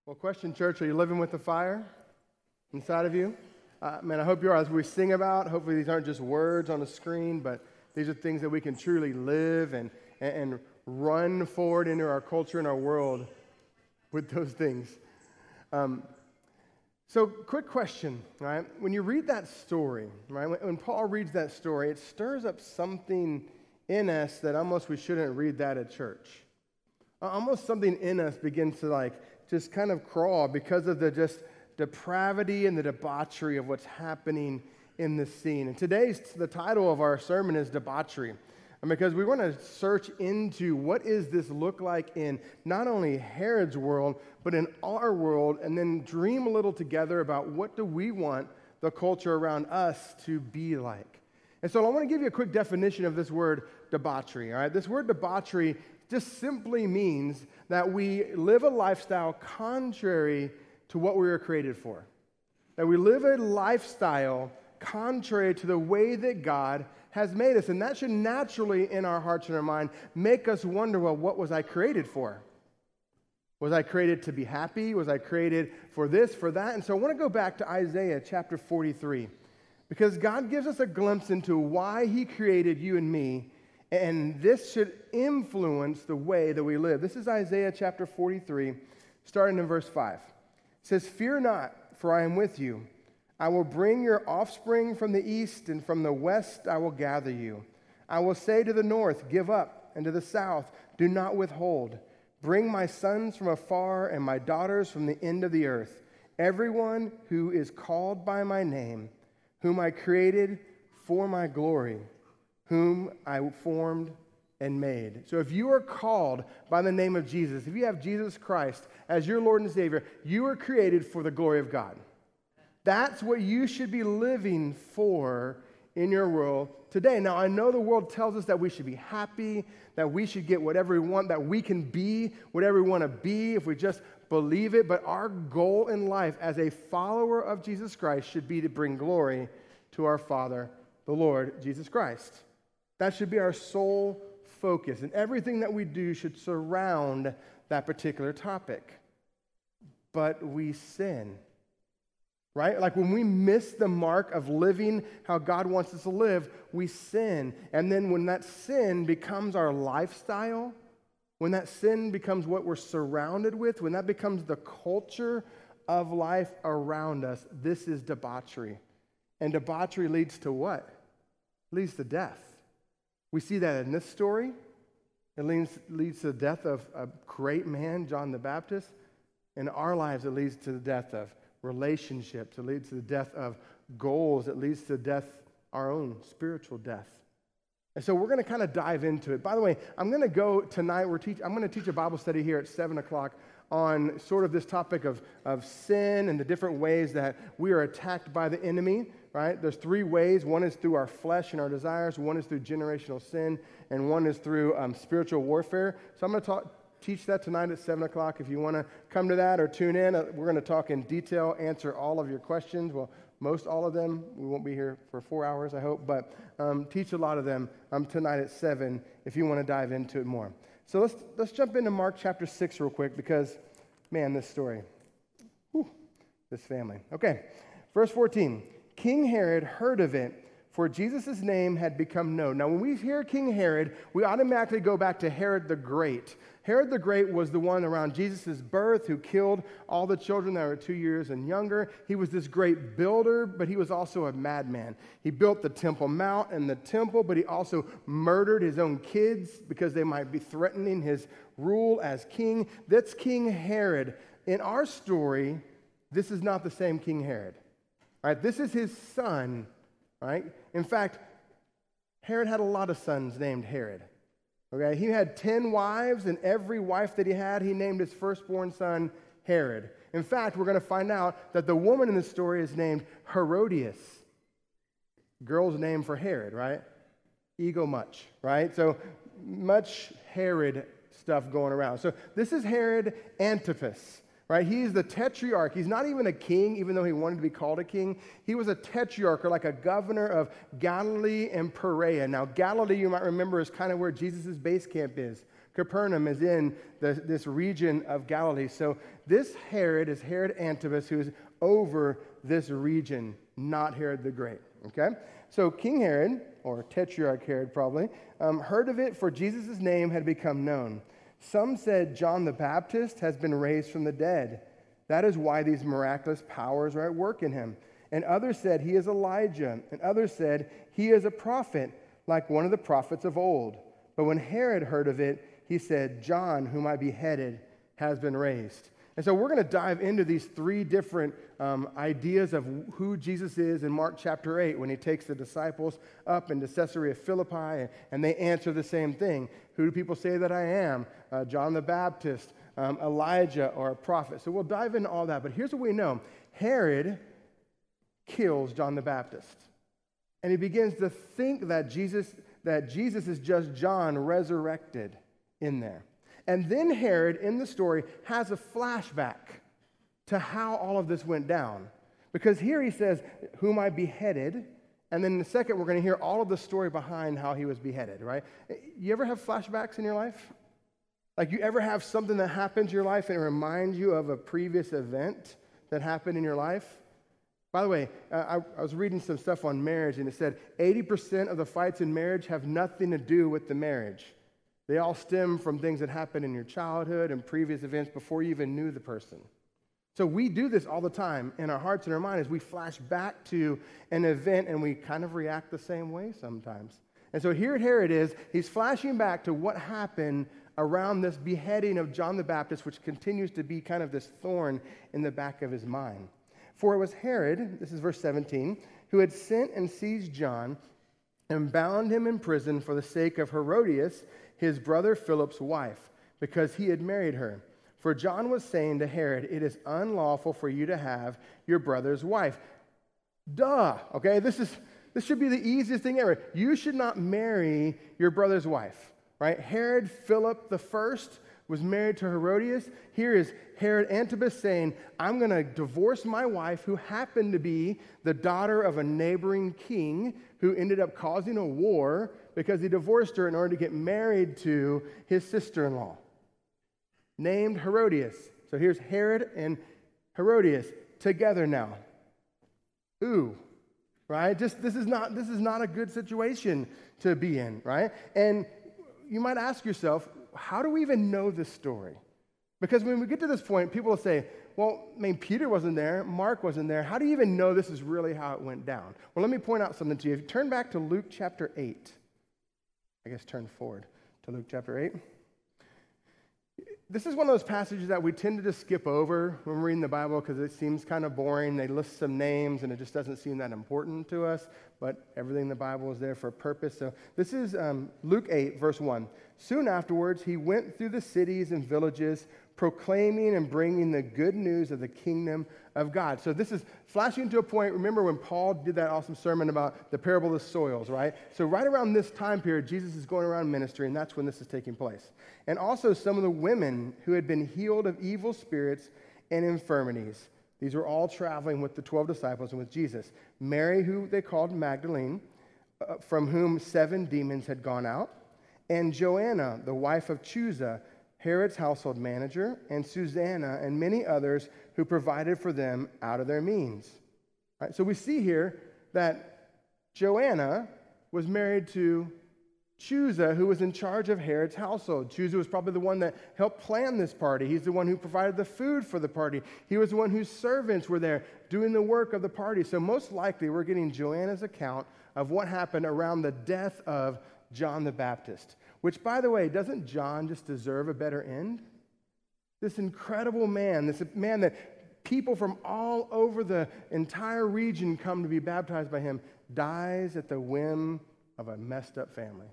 Well, question, church, are you living with the fire inside of you? Man, I hope you are. As we sing about, hopefully these aren't just words on a screen, but these are things that we can truly live and run forward into our culture and our world with those things. So, quick question, right? When you read that story, right? When Paul reads that story, it stirs up something in us that almost we shouldn't read that at church. Almost something in us begins to just kind of crawl because of the just depravity and the debauchery of what's happening in this scene. And the title of our sermon is Debauchery. And because we want to search into what does this look like in not only Herod's world, but in our world, and then dream a little together about what do we want the culture around us to be like. And so I want to give you a quick definition of this word debauchery. All right, this word debauchery just simply means that we live a lifestyle contrary to what we were created for. That we live a lifestyle contrary to the way that God has made us. And that should naturally, in our hearts and our mind, make us wonder, well, what was I created for? Was I created to be happy? Was I created for this, for that? And so I want to go back to Isaiah chapter 43, because God gives us a glimpse into why He created you and me, and this should influence the way that we live. This is Isaiah chapter 43, starting in verse 5. It says, "Fear not, for I am with you. I will bring your offspring from the east, and from the west I will gather you. I will say to the north, give up, and to the south, do not withhold. Bring my sons from afar and my daughters from the end of the earth. Everyone who is called by my name, whom I created for my glory, whom I formed and made." So if you are called by the name of Jesus, if you have Jesus Christ as your Lord and Savior, you are created for the glory of God. That's what you should be living for in your world today. Now, I know the world tells us that we should be happy, that we should get whatever we want, that we can be whatever we want to be if we just believe it. But our goal in life as a follower of Jesus Christ should be to bring glory to our Father, the Lord Jesus Christ. That should be our sole focus, and everything that we do should surround that particular topic. But we sin, right? Like when we miss the mark of living how God wants us to live, we sin. And then when that sin becomes our lifestyle, when that sin becomes what we're surrounded with, when that becomes the culture of life around us, this is debauchery. And debauchery leads to what? It leads to death. We see that in this story. It leads to the death of a great man, John the Baptist. In our lives, it leads to the death of relationships. It leads to the death of goals. It leads to death, our own spiritual death. And so we're going to kind of dive into it. By the way, I'm going to go tonight. I'm going to teach a Bible study here at 7 o'clock on sort of this topic of sin and the different ways that we are attacked by the enemy, right? There's 3 ways. One is through our flesh and our desires. One is through generational sin. And one is through spiritual warfare. So I'm going to teach that tonight at 7 o'clock. If you want to come to that or tune in, we're going to talk in detail, answer all of your questions. Well, most all of them. We won't be here for 4 hours, I hope, but teach a lot of them tonight at 7 if you want to dive into it more. So let's jump into Mark chapter 6 real quick because, man, this story. This family. Okay, verse 14. King Herod heard of it, for Jesus' name had become known. Now, when we hear King Herod, we automatically go back to Herod the Great. Herod the Great was the one around Jesus' birth who killed all the children that were 2 years and younger. He was this great builder, but he was also a madman. He built the Temple Mount and the temple, but he also murdered his own kids because they might be threatening his rule as king. That's King Herod. In our story, this is not the same King Herod. Right? This is his son. Right? In fact, Herod had a lot of sons named Herod. Okay? He had 10 wives, and every wife that he had, he named his firstborn son Herod. In fact, we're going to find out that the woman in the story is named Herodias. Girl's name for Herod, right? Ego much, right? So much Herod stuff going around. So this is Herod Antipas. Right? He's the tetrarch. He's not even a king, even though he wanted to be called a king. He was a tetrarch, or like a governor of Galilee and Perea. Now, Galilee, you might remember, is kind of where Jesus' base camp is. Capernaum is in this region of Galilee. So this Herod is Herod Antipas, who is over this region, not Herod the Great. Okay? So King Herod, or Tetrarch Herod probably, heard of it, for Jesus' name had become known. Some said John the Baptist has been raised from the dead. That is why these miraculous powers are at work in him. And others said he is Elijah. And others said he is a prophet, like one of the prophets of old. But when Herod heard of it, he said, John, whom I beheaded, has been raised. And so we're going to dive into these three different ideas of who Jesus is in Mark chapter 8 when he takes the disciples up into Caesarea Philippi, and they answer the same thing. Who do people say that I am? John the Baptist, Elijah, or a prophet. So we'll dive into all that. But here's what we know. Herod kills John the Baptist. And he begins to think that Jesus is just John resurrected in there. And then Herod, in the story, has a flashback to how all of this went down. Because here he says, whom I beheaded, and then in a second we're going to hear all of the story behind how he was beheaded, right? You ever have flashbacks in your life? Like you ever have something that happens in your life and it reminds you of a previous event that happened in your life? By the way, I was reading some stuff on marriage, and it said 80% of the fights in marriage have nothing to do with the marriage. They all stem from things that happened in your childhood and previous events before you even knew the person. So we do this all the time in our hearts and our minds. We flash back to an event, and we kind of react the same way sometimes. And so here Herod is, he's flashing back to what happened around this beheading of John the Baptist, which continues to be kind of this thorn in the back of his mind. For it was Herod, this is verse 17, who had sent and seized John and bound him in prison for the sake of Herodias, his brother Philip's wife, because he had married her. For John was saying to Herod, it is unlawful for you to have your brother's wife. Duh, okay? This should be the easiest thing ever. You should not marry your brother's wife, right? Herod Philip the first was married to Herodias. Here is Herod Antipas saying, I'm going to divorce my wife, who happened to be the daughter of a neighboring king who ended up causing a war because he divorced her in order to get married to his sister-in-law, named Herodias. So here's Herod and Herodias together now. Ooh, right? This is not a good situation to be in, right? And you might ask yourself, how do we even know this story? Because when we get to this point, people will say, well, I mean, Peter wasn't there, Mark wasn't there. How do you even know this is really how it went down? Well, let me point out something to you. If you turn back to Luke chapter 8, I guess turn forward to Luke chapter 8. This is one of those passages that we tend to just skip over when we're reading the Bible because it seems kind of boring. They list some names and it just doesn't seem that important to us, but everything in the Bible is there for a purpose. So this is Luke 8, verse 1. Soon afterwards, he went through the cities and villages, proclaiming and bringing the good news of the kingdom of God. So this is flashing to a point. Remember when Paul did that awesome sermon about the parable of the soils, right? So right around this time period, Jesus is going around ministry, and that's when this is taking place. And also some of the women who had been healed of evil spirits and infirmities. These were all traveling with the 12 disciples and with Jesus. Mary, who they called Magdalene, from whom 7 demons had gone out, and Joanna, the wife of Chuza, Herod's household manager, and Susanna, and many others who provided for them out of their means. All right, so we see here that Joanna was married to Chuza, who was in charge of Herod's household. Chuza was probably the one that helped plan this party. He's the one who provided the food for the party. He was the one whose servants were there doing the work of the party. So most likely we're getting Joanna's account of what happened around the death of John the Baptist, which, by the way, doesn't John just deserve a better end? This incredible man, this man that people from all over the entire region come to be baptized by him, dies at the whim of a messed up family.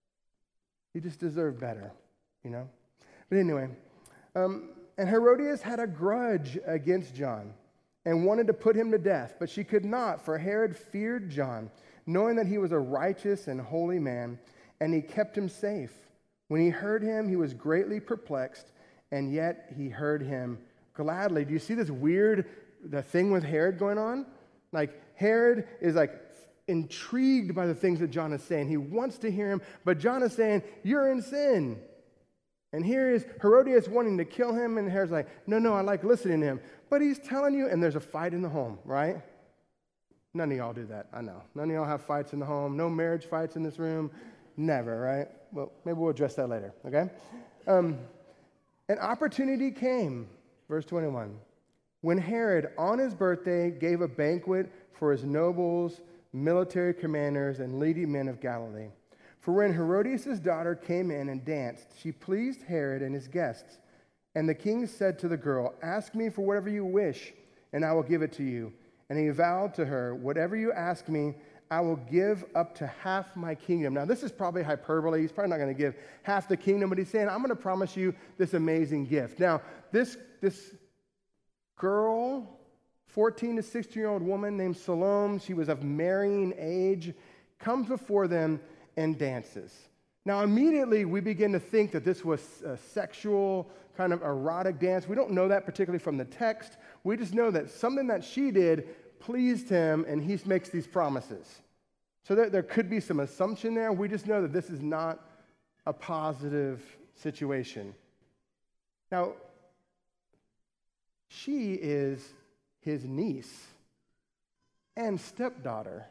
He just deserved better, you know? But anyway, and Herodias had a grudge against John and wanted to put him to death, but she could not, for Herod feared John, knowing that he was a righteous and holy man, and he kept him safe. When he heard him, he was greatly perplexed, and yet he heard him gladly. Do you see this weird, the thing with Herod going on? Like, Herod is like intrigued by the things that John is saying. He wants to hear him, but John is saying, you're in sin. And here is Herodias wanting to kill him, and Herod's like, no, I like listening to him. But he's telling you, and there's a fight in the home, right? None of y'all do that, I know. None of y'all have fights in the home. No marriage fights in this room. Never, right? Well, maybe we'll address that later, okay? An opportunity came, verse 21, when Herod, on his birthday, gave a banquet for his nobles, military commanders, and leading men of Galilee. For when Herodias' daughter came in and danced, she pleased Herod and his guests. And the king said to the girl, "Ask me for whatever you wish, and I will give it to you." And he vowed to her, "Whatever you ask me, I will give up to half my kingdom." Now, this is probably hyperbole. He's probably not going to give half the kingdom, but he's saying, I'm going to promise you this amazing gift. Now, this girl, 14 to 16-year-old woman named Salome, she was of marrying age, comes before them and dances. Now, immediately, we begin to think that this was a sexual, kind of erotic dance. We don't know that particularly from the text. We just know that something that she did pleased him, and he makes these promises. So there could be some assumption there. We just know that this is not a positive situation. Now, she is his niece and stepdaughter.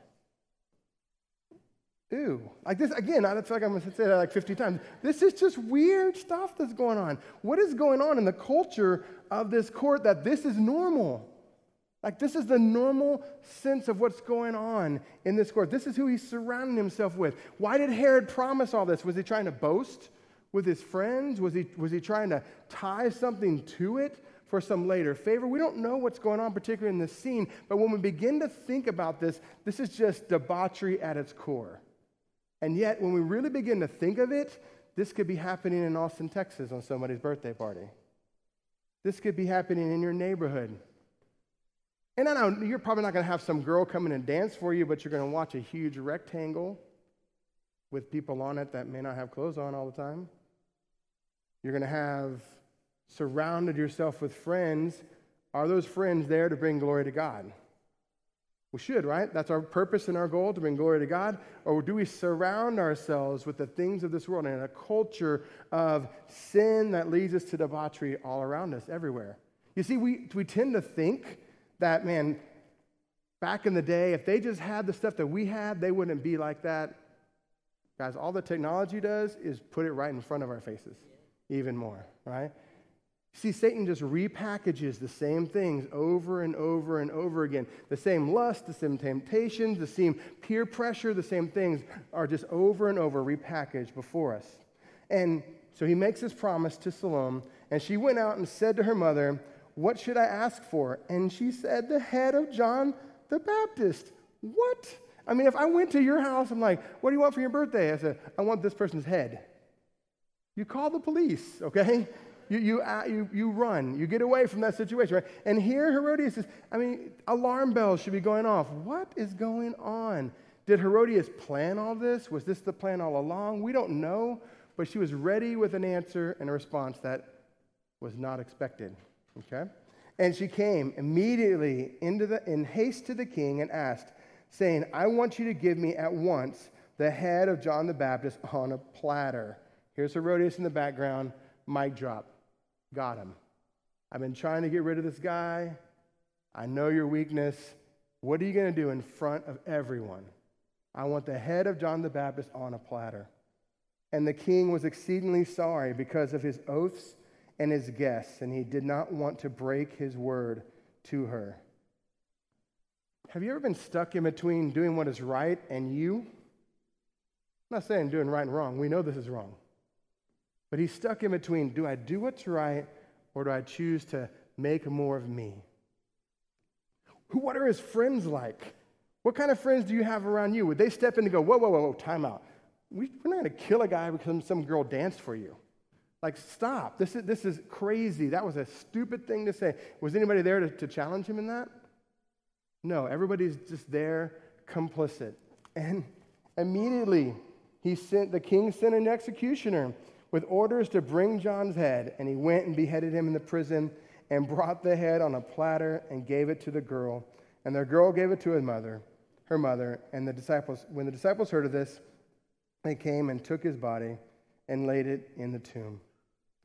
Ooh, like this, again, I feel like I'm going to say that like 50 times. This is just weird stuff that's going on. What is going on in the culture of this court that this is normal? Like, this is the normal sense of what's going on in this court. This is who he's surrounding himself with. Why did Herod promise all this? Was he trying to boast with his friends? Was he trying to tie something to it for some later favor? We don't know what's going on, particularly in this scene. But when we begin to think about this, this is just debauchery at its core. And yet, when we really begin to think of it, this could be happening in Austin, Texas on somebody's birthday party. This could be happening in your neighborhood. And I know you're probably not going to have some girl come in and dance for you, but you're going to watch a huge rectangle with people on it that may not have clothes on all the time. You're going to have surrounded yourself with friends. Are those friends there to bring glory to God? We should, right? That's our purpose and our goal, to bring glory to God. Or do we surround ourselves with the things of this world and a culture of sin that leads us to debauchery all around us, everywhere? You see, we tend to think that, man, back in the day, if they just had the stuff that we had, they wouldn't be like that. Guys, all the technology does is put it right in front of our faces, even more, right? See, Satan just repackages the same things over and over and over again. The same lust, the same temptations, the same peer pressure, the same things are just over and over repackaged before us. And so he makes this promise to Salome, and she went out and said to her mother, "What should I ask for?" And she said, "The head of John the Baptist." What? I mean, if I went to your house, I'm like, "What do you want for your birthday?" I said, "I want this person's head." You call the police, okay? You run. You get away from that situation, right? And here Herodias says, alarm bells should be going off. What is going on? Did Herodias plan all this? Was this the plan all along? We don't know, but she was ready with an answer and a response that was not expected. Okay? And she came immediately in haste to the king and asked, saying, "I want you to give me at once the head of John the Baptist on a platter." Here's Herodias in the background. Mic drop. Got him. I've been trying to get rid of this guy. I know your weakness. What are you going to do in front of everyone? I want the head of John the Baptist on a platter. And the king was exceedingly sorry because of his oaths and his guests, and he did not want to break his word to her. Have you ever been stuck in between doing what is right and you? I'm not saying doing right and wrong. We know this is wrong. But he's stuck in between, do I do what's right, or do I choose to make more of me? What are his friends like? What kind of friends do you have around you? Would they step in and go, whoa, time out. We're not going to kill a guy because some girl danced for you. Like, stop. This is crazy. That was a stupid thing to say. Was anybody there to challenge him in that? No, everybody's just there, complicit. And immediately, the king sent an executioner with orders to bring John's head, and he went and beheaded him in the prison and brought the head on a platter and gave it to the girl. And the girl gave it to her mother, and when the disciples heard of this, they came and took his body and laid it in the tomb.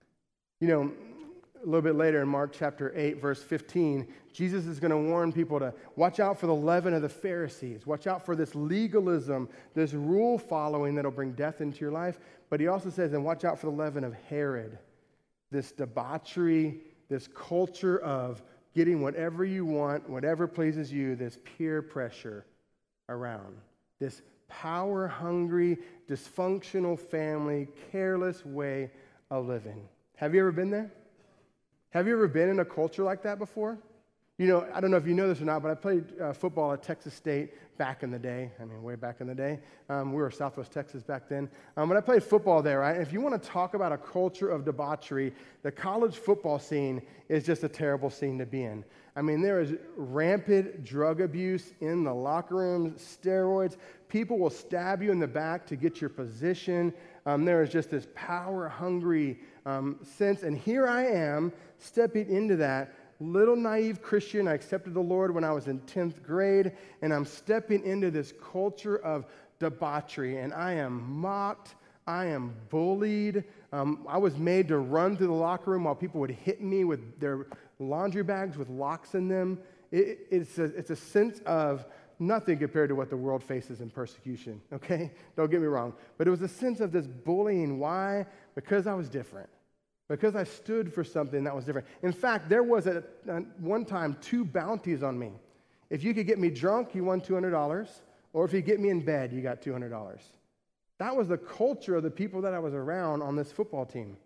You know, a little bit later in Mark chapter 8, verse 15, Jesus is going to warn people to watch out for the leaven of the Pharisees. Watch out for this legalism, this rule following that'll bring death into your life. But he also says, and watch out for the leaven of Herod, this debauchery, this culture of getting whatever you want, whatever pleases you, this peer pressure around, this power-hungry, dysfunctional family, careless way of living. Have you ever been there? Have you ever been in a culture like that before? You know, I don't know if you know this or not, but I played football at Texas State back in the day. I mean, way back in the day. We were Southwest Texas back then. But I played football there, right? If you want to talk about a culture of debauchery, the college football scene is just a terrible scene to be in. I mean, there is rampant drug abuse in the locker rooms, steroids. People will stab you in the back to get your position. There is just this power-hungry sense. And here I am stepping into that. Little naive Christian. I accepted the Lord when I was in 10th grade, and I'm stepping into this culture of debauchery, and I am mocked. I am bullied. I was made to run through the locker room while people would hit me with their laundry bags with locks in them. It's a sense of nothing compared to what the world faces in persecution, okay? Don't get me wrong. But it was a sense of this bullying. Why? Because I was different. Because I stood for something that was different. In fact, there was at one time 2 bounties on me. If you could get me drunk, you won $200, or if you get me in bed, you got $200. That was the culture of the people that I was around on this football team.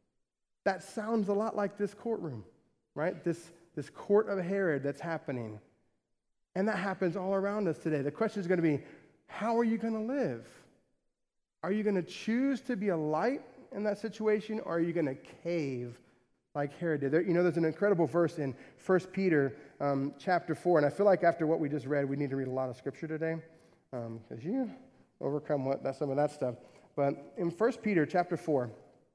That sounds a lot like this courtroom, right? This court of Herod that's happening. And that happens all around us today. The question is going to be, how are you going to live? Are you going to choose to be a light in that situation, or are you going to cave like Herod did? There's an incredible verse in 1 Peter chapter 4, and I feel like after what we just read, we need to read a lot of scripture today, because you overcome some of that stuff. But in 1 Peter chapter 4,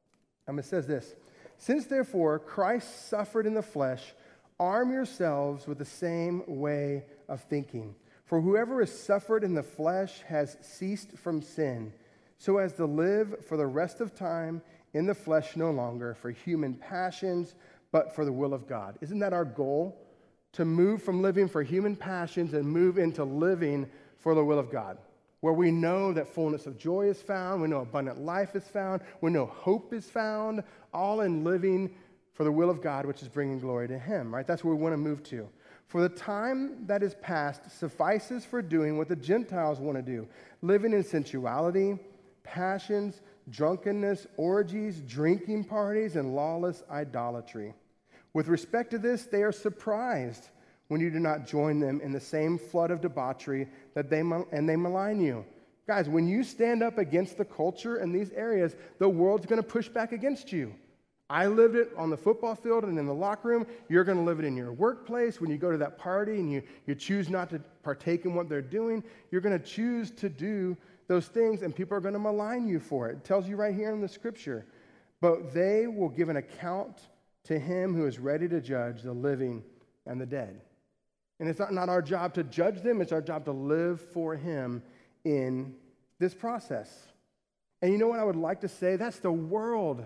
it says this, "Since therefore Christ suffered in the flesh, arm yourselves with the same way of thinking. For whoever has suffered in the flesh has ceased from sin, so as to live for the rest of time in the flesh no longer for human passions, but for the will of God." Isn't that our goal? To move from living for human passions and move into living for the will of God, where we know that fullness of joy is found, we know abundant life is found, we know hope is found, all in living for the will of God, which is bringing glory to Him, right? That's where we want to move to. For the time that is past suffices for doing what the Gentiles want to do, living in sensuality, passions, drunkenness, orgies, drinking parties, and lawless idolatry. With respect to this, they are surprised when you do not join them in the same flood of debauchery that they malign you. Guys, when you stand up against the culture in these areas, the world's going to push back against you. I lived it on the football field and in the locker room. You're going to live it in your workplace. When you go to that party and you choose not to partake in what they're doing, you're going to choose to do those things, and people are going to malign you for it. It tells you right here in the scripture. But they will give an account to Him who is ready to judge the living and the dead. And it's not our job to judge them. It's our job to live for Him in this process. And you know what I would like to say? That's the world.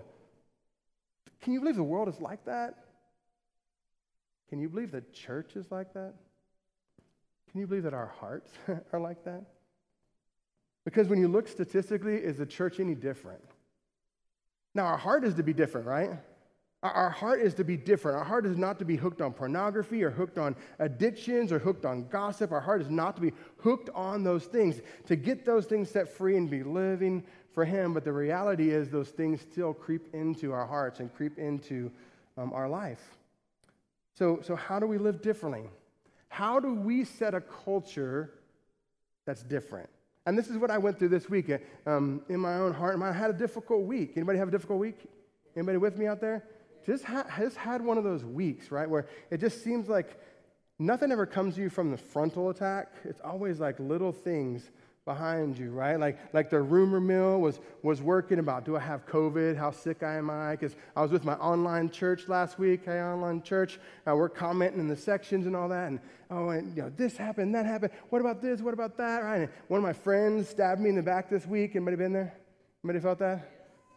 Can you believe the world is like that? Can you believe the church is like that? Can you believe that our hearts are like that? Because when you look statistically, is the church any different? Now, our heart is to be different, right? Our heart is to be different. Our heart is not to be hooked on pornography or hooked on addictions or hooked on gossip. Our heart is not to be hooked on those things, to get those things set free and be living for Him. But the reality is those things still creep into our hearts and creep into our life. So how do we live differently? How do we set a culture that's different? And this is what I went through this week in my own heart. I had a difficult week. Anybody have a difficult week? Anybody with me out there? Just had one of those weeks, right, where it just seems like nothing ever comes to you from the frontal attack. It's always like little things behind you, right? Like the rumor mill was working about, do I have COVID? How sick am I? Because I was with my online church last week. Hey, online church. We're commenting in the sections and all that. And this happened, that happened. What about this? What about that? Right? And one of my friends stabbed me in the back this week. Anybody been there? Anybody felt that?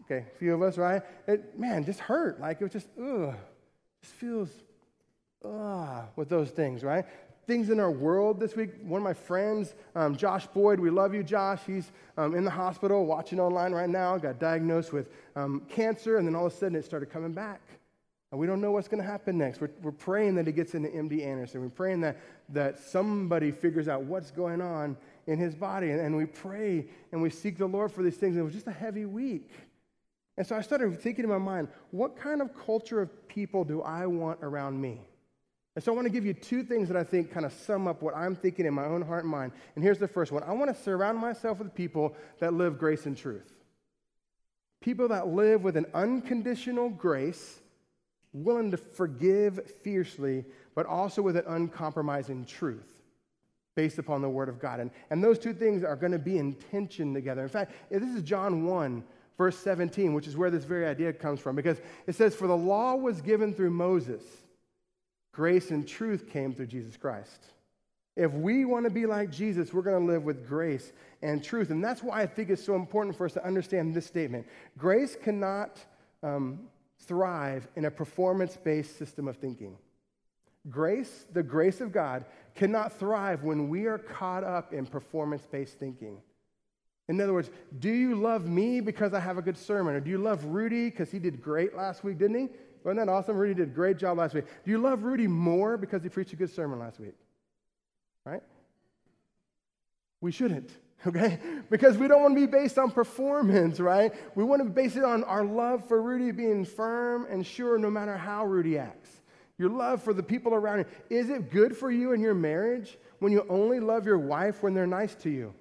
Okay, a few of us, right? Man, just hurt. Like it was just, just feels, with those things, right? Things in our world this week. One of my friends, Josh Boyd, we love you, Josh. He's in the hospital watching online right now, got diagnosed with cancer, and then all of a sudden it started coming back. And we don't know what's going to happen next. We're praying that he gets into MD Anderson. We're praying that somebody figures out what's going on in his body. And we pray and we seek the Lord for these things. And it was just a heavy week. And so I started thinking in my mind, what kind of culture of people do I want around me? And so I want to give you two things that I think kind of sum up what I'm thinking in my own heart and mind. And here's the first one. I want to surround myself with people that live grace and truth. People that live with an unconditional grace, willing to forgive fiercely, but also with an uncompromising truth based upon the Word of God. And those two things are going to be in tension together. In fact, this is John 1, verse 17, which is where this very idea comes from, because it says, "For the law was given through Moses. Grace and truth came through Jesus Christ." If we want to be like Jesus, we're going to live with grace and truth. And that's why I think it's so important for us to understand this statement. Grace cannot thrive in a performance-based system of thinking. Grace, the grace of God, cannot thrive when we are caught up in performance-based thinking. In other words, do you love me because I have a good sermon? Or do you love Rudy because he did great last week, didn't he? Wasn't that awesome? Rudy did a great job last week. Do you love Rudy more because he preached a good sermon last week? Right? We shouldn't. Okay? Because we don't want to be based on performance, right? We want to base it on our love for Rudy being firm and sure no matter how Rudy acts. Your love for the people around you. Is it good for you in your marriage when you only love your wife when they're nice to you?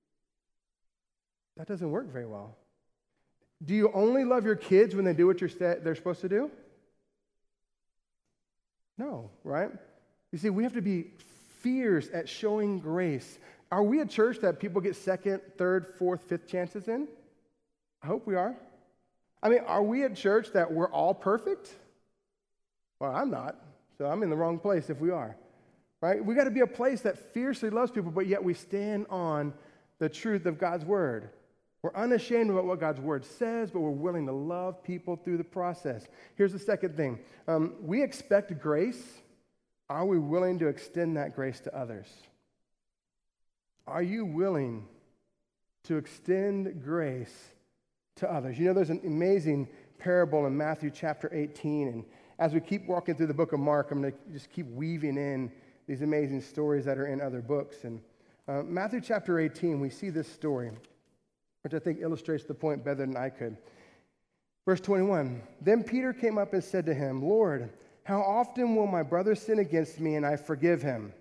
That doesn't work very well. Do you only love your kids when they do what they're supposed to do? No, right? You see, we have to be fierce at showing grace. Are we a church that people get second, third, fourth, fifth chances in? I hope we are. I mean, are we a church that we're all perfect? Well, I'm not, so I'm in the wrong place if we are, right? We got to be a place that fiercely loves people, but yet we stand on the truth of God's word. We're unashamed about what God's word says, but we're willing to love people through the process. Here's the second thing. We expect grace. Are we willing to extend that grace to others? Are you willing to extend grace to others? You know, there's an amazing parable in Matthew chapter 18, and as we keep walking through the book of Mark, I'm going to just keep weaving in these amazing stories that are in other books. And Matthew chapter 18, we see this story, which I think illustrates the point better than I could. Verse 21, "Then Peter came up and said to him, 'Lord, how often will my brother sin against me and I forgive him?'"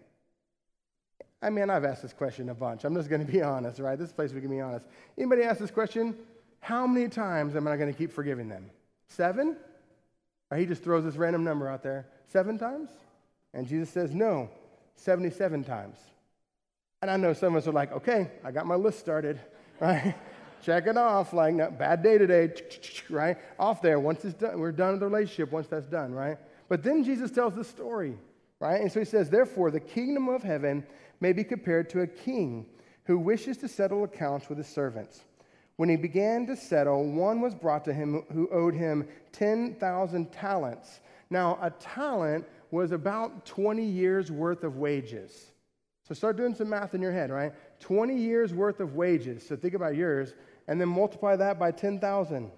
I mean, I've asked this question a bunch. I'm just going to be honest, right? This place we can be honest. Anybody ask this question? How many times am I going to keep forgiving them? 7? Or he just throws this random number out there. 7 times? And Jesus says, no, 77 times. And I know some of us are like, okay, I got my list started, right? Check it off, like, no, bad day today, right? Off there. Once it's done, we're done with the relationship once that's done, right? But then Jesus tells the story, right? And so he says, "Therefore, the kingdom of heaven may be compared to a king who wishes to settle accounts with his servants. When he began to settle, one was brought to him who owed him 10,000 talents. Now, a talent was about 20 years' worth of wages. So start doing some math in your head, right? 20 years' worth of wages. So think about yours, and then multiply that by 10,000.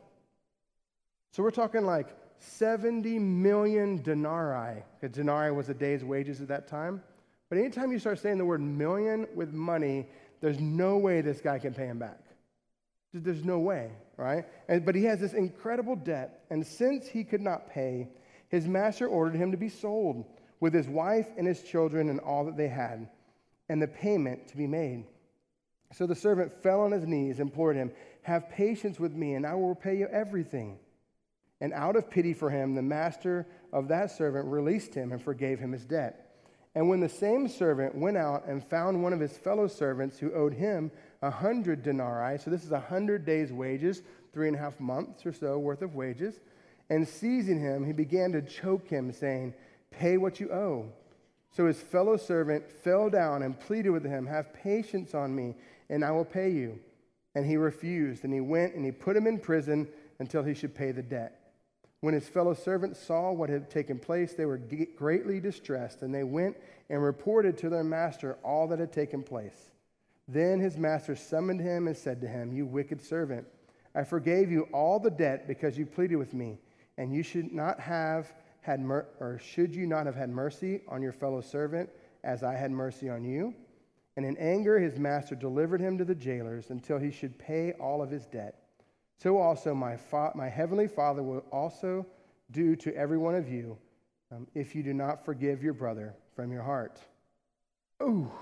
So we're talking like 70 million denarii, because denarii was a day's wages at that time. But anytime you start saying the word million with money, there's no way this guy can pay him back. There's no way, right? But he has this incredible debt, and since he could not pay, his master ordered him to be sold with his wife and his children and all that they had, and the payment to be made. So the servant fell on his knees, implored him, 'Have patience with me, and I will repay you everything.' And out of pity for him, the master of that servant released him and forgave him his debt. And when the same servant went out and found one of his fellow servants who owed him 100 denarii, so this is 100 days' wages, 3.5 months or so worth of wages, and seizing him, he began to choke him, saying, 'Pay what you owe.' So his fellow servant fell down and pleaded with him, 'Have patience on me, and I will pay you.' And he refused, and he went and he put him in prison until he should pay the debt. When his fellow servants saw what had taken place, they were greatly distressed, and they went and reported to their master all that had taken place. Then his master summoned him and said to him, "You wicked servant, I forgave you all the debt because you pleaded with me, and you should not have should you not have had mercy on your fellow servant as I had mercy on you?" And in anger his master delivered him to the jailers until he should pay all of his debt. So also my heavenly Father will also do to every one of you if you do not forgive your brother from your heart. Ooh,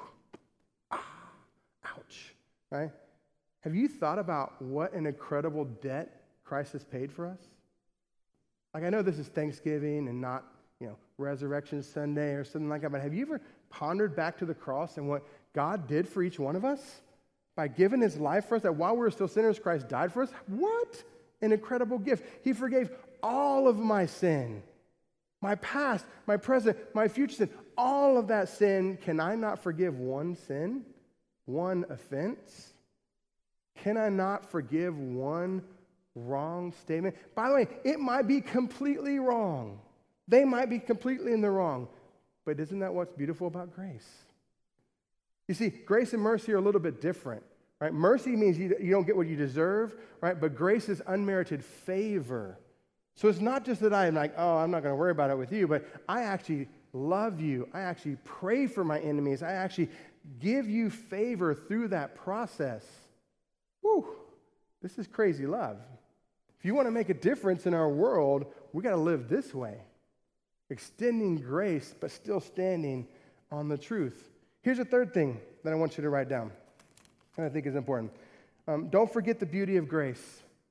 ouch, right? Have you thought about what an incredible debt Christ has paid for us? Like, I know this is Thanksgiving and not, Resurrection Sunday or something like that, but have you ever pondered back to the cross and what God did for each one of us? By giving his life for us, that while we were still sinners, Christ died for us? What an incredible gift. He forgave all of my sin, my past, my present, my future sin, all of that sin. Can I not forgive one sin, one offense? Can I not forgive one wrong statement? By the way, it might be completely wrong. They might be completely in the wrong. But isn't that what's beautiful about grace? You see, grace and mercy are a little bit different, right? Mercy means you don't get what you deserve, right? But grace is unmerited favor. So it's not just that I'm like, oh, I'm not going to worry about it with you, but I actually love you. I actually pray for my enemies. I actually give you favor through that process. Whew, this is crazy love. If you want to make a difference in our world, we got to live this way, extending grace, but still standing on the truth. Here's a third thing that I want you to write down, and I think is important. Don't forget the beauty of grace.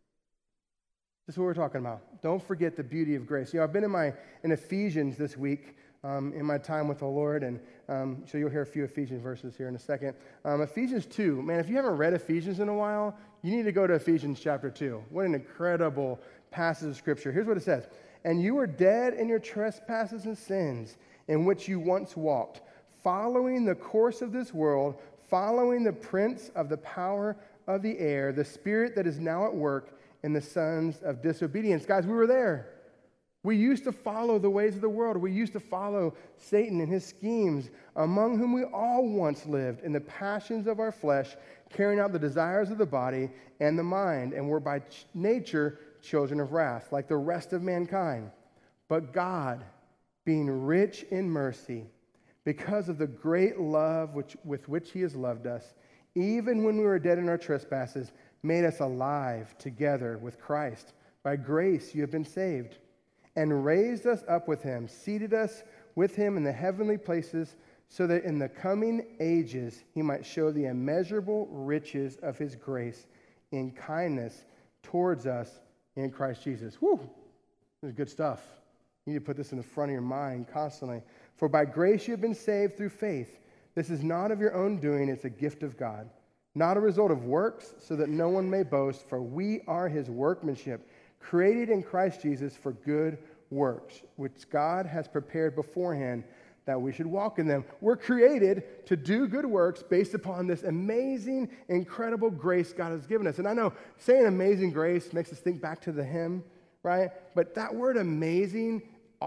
This is what we're talking about. Don't forget the beauty of grace. I've been in Ephesians this week in my time with the Lord, and so you'll hear a few Ephesians verses here in a second. Ephesians 2. Man, if you haven't read Ephesians in a while, you need to go to Ephesians chapter 2. What an incredible passage of Scripture. Here's what it says. "And you were dead in your trespasses and sins, in which you once walked, following the course of this world, following the prince of the power of the air, the spirit that is now at work in the sons of disobedience." Guys, we were there. We used to follow the ways of the world. We used to follow Satan and his schemes, among whom we all once lived in the passions of our flesh, carrying out the desires of the body and the mind, and were by nature children of wrath, like the rest of mankind. But God, being rich in mercy, because of the great love with which he has loved us, even when we were dead in our trespasses, made us alive together with Christ. By grace you have been saved, and raised us up with him, seated us with him in the heavenly places, so that in the coming ages he might show the immeasurable riches of his grace in kindness towards us in Christ Jesus. Whew, this is good stuff. You need to put this in the front of your mind constantly. "For by grace you have been saved through faith. This is not of your own doing, it's a gift of God. Not a result of works, so that no one may boast, for we are his workmanship, created in Christ Jesus for good works, which God has prepared beforehand that we should walk in them." We're created to do good works based upon this amazing, incredible grace God has given us. And I know saying amazing grace makes us think back to the hymn, right? But that word amazing,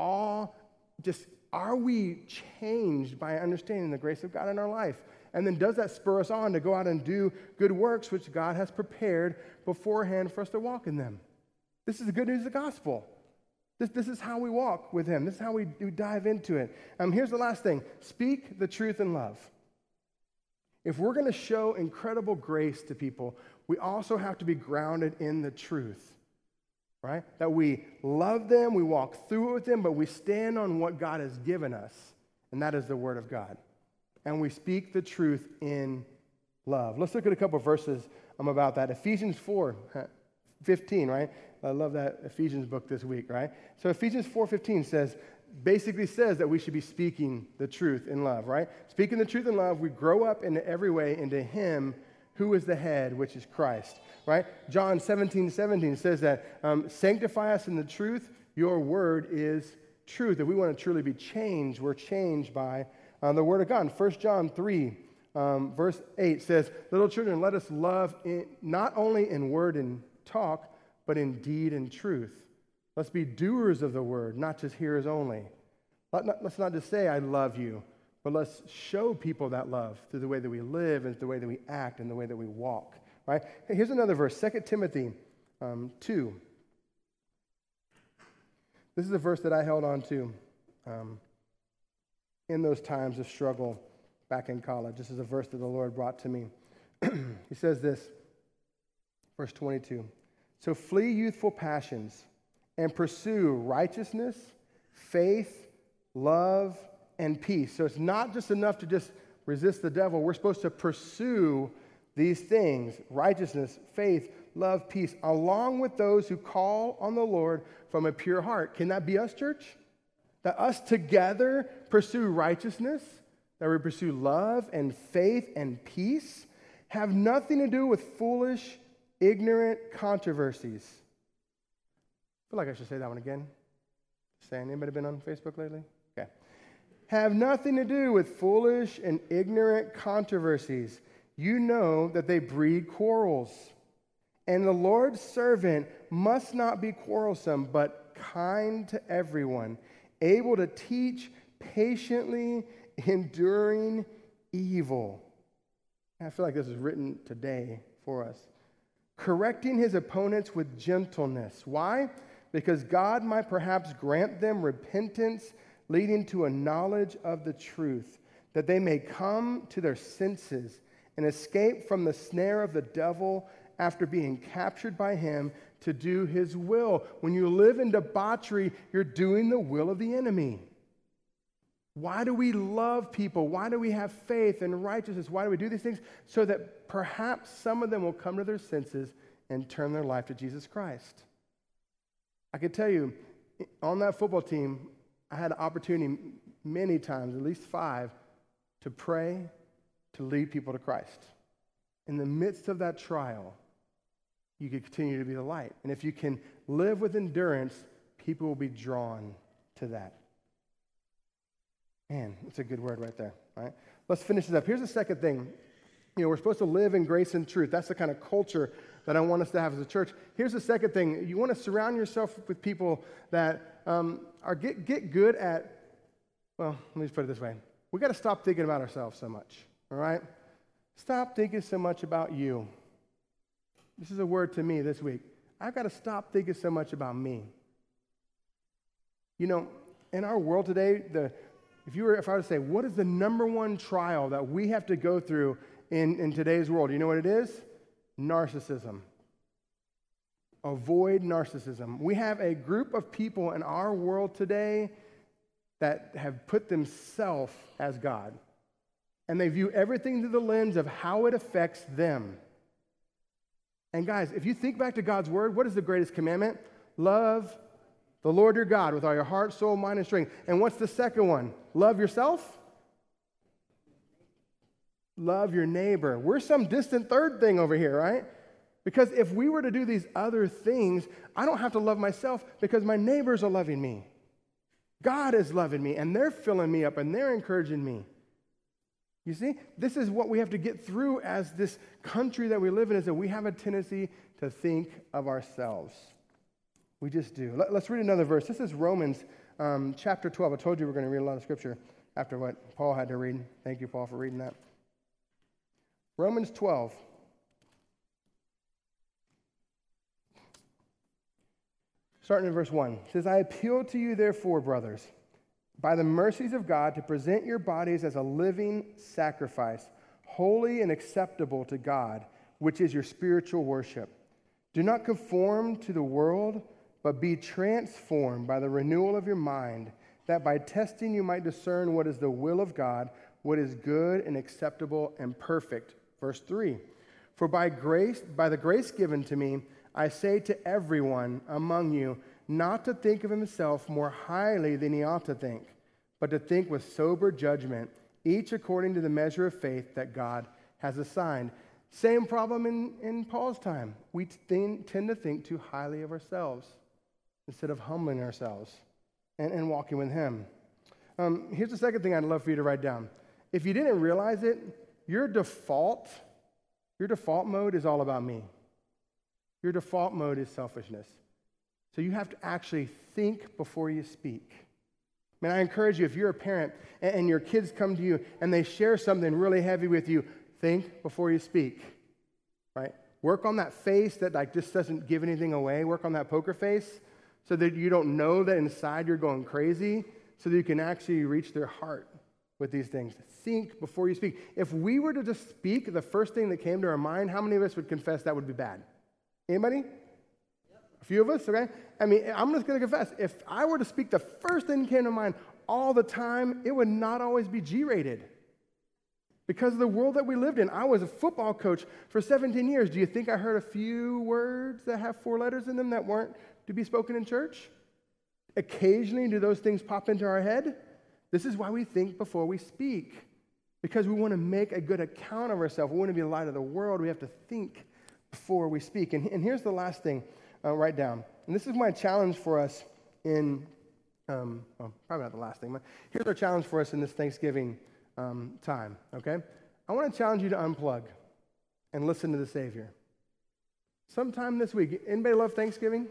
are we changed by understanding the grace of God in our life? And then does that spur us on to go out and do good works which God has prepared beforehand for us to walk in them? This is the good news of the gospel. This is how we walk with him. This is how we dive into it. Here's the last thing. Speak the truth in love. If we're going to show incredible grace to people, we also have to be grounded in the truth, right? That we love them, we walk through it with them, but we stand on what God has given us, and that is the Word of God. And we speak the truth in love. Let's look at a couple of verses about that. Ephesians 4:15, right? I love that Ephesians book this week, right? So Ephesians 4:15 basically says that we should be speaking the truth in love, right? Speaking the truth in love, we grow up in every way into him who is the head, which is Christ, right? John 17:17 says that, sanctify us in the truth, your word is truth. If we want to truly be changed, we're changed by the word of God. And 1 John 3, verse 8 says, little children, let us love not only in word and talk, but in deed and truth. Let's be doers of the word, not just hearers only. Let's not just say, I love you, but let's show people that love through the way that we live and the way that we act and the way that we walk. Right? Here's another verse, 2 Timothy 2. This is a verse that I held on to in those times of struggle back in college. This is a verse that the Lord brought to me. He says this, verse 22. So flee youthful passions and pursue righteousness, faith, love, and peace. So it's not just enough to just resist the devil. We're supposed to pursue these things, righteousness, faith, love, peace, along with those who call on the Lord from a pure heart. Can that be us, church? That us together pursue righteousness, that we pursue love and faith and peace, have nothing to do with foolish, ignorant controversies. I feel like I should say that one again. Saying, anybody been on Facebook lately? Okay. Have nothing to do with foolish and ignorant controversies. You know that they breed quarrels. And the Lord's servant must not be quarrelsome, but kind to everyone, able to teach, patiently enduring evil. I feel like this is written today for us. Correcting his opponents with gentleness. Why? Because God might perhaps grant them repentance, leading to a knowledge of the truth, that they may come to their senses and escape from the snare of the devil after being captured by him to do his will. When you live in debauchery, you're doing the will of the enemy. Why do we love people? Why do we have faith and righteousness? Why do we do these things? So that perhaps some of them will come to their senses and turn their life to Jesus Christ. I can tell you, on that football team, I had an opportunity many times, at least 5, to pray, to lead people to Christ. In the midst of that trial, you can continue to be the light. And if you can live with endurance, people will be drawn to that. Man, it's a good word right there. All right? Let's finish this up. Here's the second thing. We're supposed to live in grace and truth. That's the kind of culture that I want us to have as a church. Here's the second thing. You want to surround yourself with people that get good at, well, let me just put it this way. We got to stop thinking about ourselves so much, all right? Stop thinking so much about you. This is a word to me this week. I've got to stop thinking so much about me. In our world today, if I were to say, what is the number one trial that we have to go through in today's world? You know what it is? Narcissism. Avoid narcissism. We have a group of people in our world today that have put themselves as God. And they view everything through the lens of how it affects them. And guys, if you think back to God's word, what is the greatest commandment? Love the Lord your God with all your heart, soul, mind, and strength. And what's the second one? Love yourself? Love your neighbor. We're some distant third thing over here, right? Because if we were to do these other things, I don't have to love myself because my neighbors are loving me. God is loving me, and they're filling me up, and they're encouraging me. You see, this is what we have to get through as this country that we live in, is that we have a tendency to think of ourselves. We just do. Let's read another verse. This is Romans chapter 12. I told you we're going to read a lot of scripture after what Paul had to read. Thank you, Paul, for reading that. Romans 12. Starting in verse 1. It says, I appeal to you, therefore, brothers, by the mercies of God, to present your bodies as a living sacrifice, holy and acceptable to God, which is your spiritual worship. Do not conform to the world, but be transformed by the renewal of your mind, that by testing you might discern what is the will of God, what is good and acceptable and perfect. Verse 3, for by the grace given to me, I say to everyone among you, not to think of himself more highly than he ought to think, but to think with sober judgment, each according to the measure of faith that God has assigned. Same problem in Paul's time. We tend to think too highly of ourselves instead of humbling ourselves and walking with him. Here's the second thing I'd love for you to write down. If you didn't realize it, your default mode is all about me. Your default mode is selfishness. So you have to actually think before you speak. Man, I encourage you, if you're a parent and your kids come to you and they share something really heavy with you, think before you speak, right? Work on that face that just doesn't give anything away. Work on that poker face so that you don't know that inside you're going crazy, so that you can actually reach their heart with these things. Think before you speak. If we were to just speak the first thing that came to our mind, how many of us would confess that would be bad? Anybody? A few of us, okay? I mean, I'm just going to confess. If I were to speak the first thing that came to mind all the time, it would not always be G-rated. Because of the world that we lived in. I was a football coach for 17 years. Do you think I heard a few words that have 4 letters in them that weren't to be spoken in church? Occasionally, do those things pop into our head? This is why we think before we speak. Because we want to make a good account of ourselves. We want to be the light of the world. We have to think before we speak. And here's the last thing. Write down. And this is my challenge for us in, probably not the last thing, but here's our challenge for us in this Thanksgiving time, okay? I want to challenge you to unplug and listen to the Savior. Sometime this week. Anybody love Thanksgiving?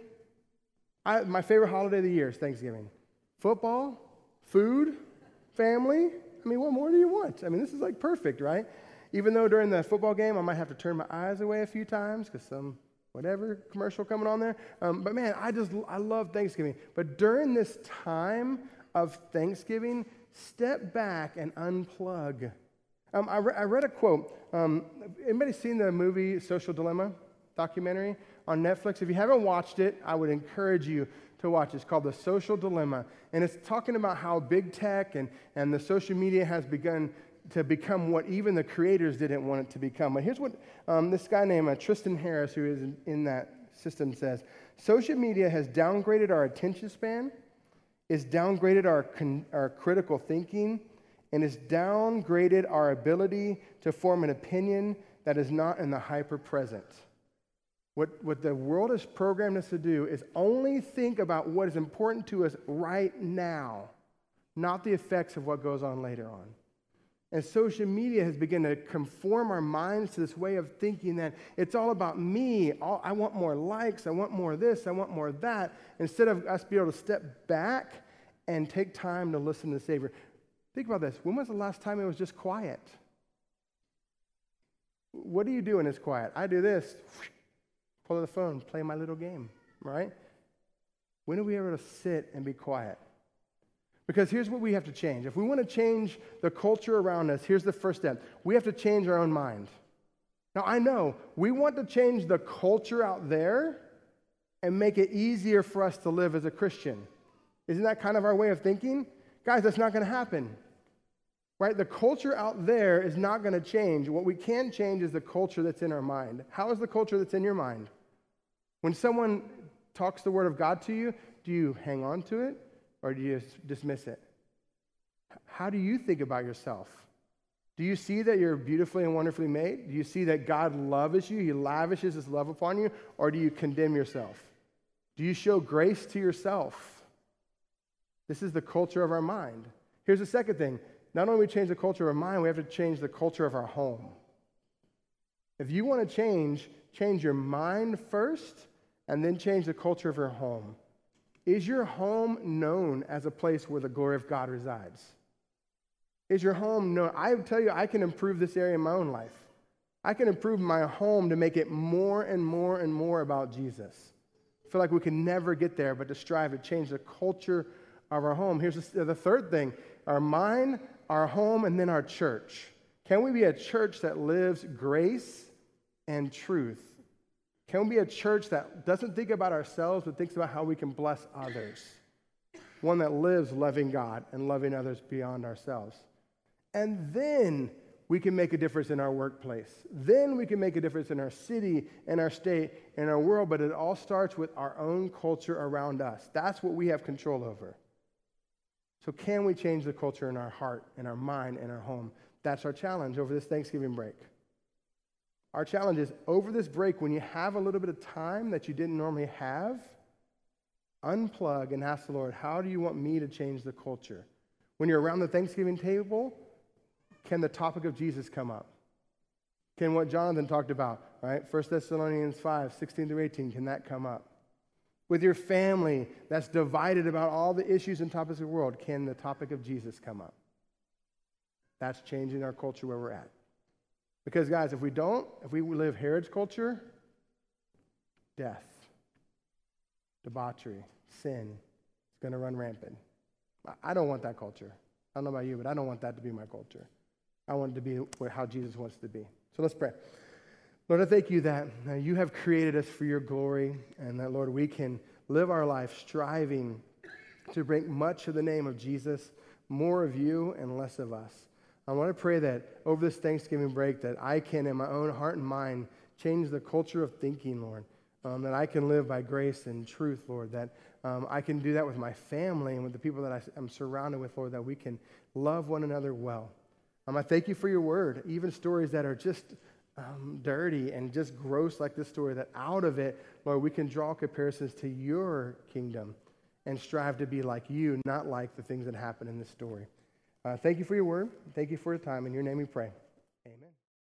My favorite holiday of the year is Thanksgiving. Football, food, family. I mean, what more do you want? I mean, this is like perfect, right? Even though during the football game I might have to turn my eyes away a few times because some whatever commercial coming on there. But man, I love Thanksgiving. But during this time of Thanksgiving, step back and unplug. I read a quote. Anybody seen the movie Social Dilemma documentary on Netflix? If you haven't watched it, I would encourage you to watch it. It's called The Social Dilemma. And it's talking about how big tech and the social media has begun to become what even the creators didn't want it to become. But here's what this guy named Tristan Harris, who is in that system, says. Social media has downgraded our attention span, is downgraded our critical thinking, and has downgraded our ability to form an opinion that is not in the hyper-present. What the world has programmed us to do is only think about what is important to us right now, not the effects of what goes on later on. And social media has begun to conform our minds to this way of thinking that it's all about me. I want more likes. I want more of this. I want more of that. Instead of us being able to step back and take time to listen to the Savior. Think about this. When was the last time it was just quiet? What do you do when it's quiet? I do this. Pull out the phone, play my little game, right? When are we able to sit and be quiet? Because here's what we have to change. If we want to change the culture around us, here's the first step. We have to change our own mind. Now, I know we want to change the culture out there and make it easier for us to live as a Christian. Isn't that kind of our way of thinking? Guys, that's not going to happen. Right? The culture out there is not going to change. What we can change is the culture that's in our mind. How is the culture that's in your mind? When someone talks the word of God to you, do you hang on to it? Or do you dismiss it? How do you think about yourself? Do you see that you're beautifully and wonderfully made? Do you see that God loves you? He lavishes his love upon you? Or do you condemn yourself? Do you show grace to yourself? This is the culture of our mind. Here's the second thing. Not only do we change the culture of our mind, we have to change the culture of our home. If you want to change your mind first, and then change the culture of your home. Is your home known as a place where the glory of God resides? Is your home known? I tell you, I can improve this area in my own life. I can improve my home to make it more and more and more about Jesus. I feel like we can never get there, but to strive to change the culture of our home. Here's the third thing. Our mind, our home, and then our church. Can we be a church that lives grace and truth? Can we be a church that doesn't think about ourselves, but thinks about how we can bless others? One that lives loving God and loving others beyond ourselves. And then we can make a difference in our workplace. Then we can make a difference in our city, in our state, in our world, but it all starts with our own culture around us. That's what we have control over. So can we change the culture in our heart, in our mind, in our home? That's our challenge over this Thanksgiving break. Our challenge is, over this break, when you have a little bit of time that you didn't normally have, unplug and ask the Lord, how do you want me to change the culture? When you're around the Thanksgiving table, can the topic of Jesus come up? Can what Jonathan talked about, right? 1 Thessalonians 5, 16 through 18, can that come up? With your family that's divided about all the issues and topics of the world, can the topic of Jesus come up? That's changing our culture where we're at. Because, guys, if we live Herod's culture, death, debauchery, sin is going to run rampant. I don't want that culture. I don't know about you, but I don't want that to be my culture. I want it to be how Jesus wants it to be. So let's pray. Lord, I thank you that you have created us for your glory, and that, Lord, we can live our life striving to bring much of the name of Jesus, more of you and less of us. I want to pray that over this Thanksgiving break that I can, in my own heart and mind, change the culture of thinking, Lord, that I can live by grace and truth, Lord, that I can do that with my family and with the people that I'm surrounded with, Lord, that we can love one another well. I thank you for your word, even stories that are just dirty and just gross like this story, that out of it, Lord, we can draw comparisons to your kingdom and strive to be like you, not like the things that happen in this story. Thank you for your word. Thank you for your time. In your name we pray. Amen.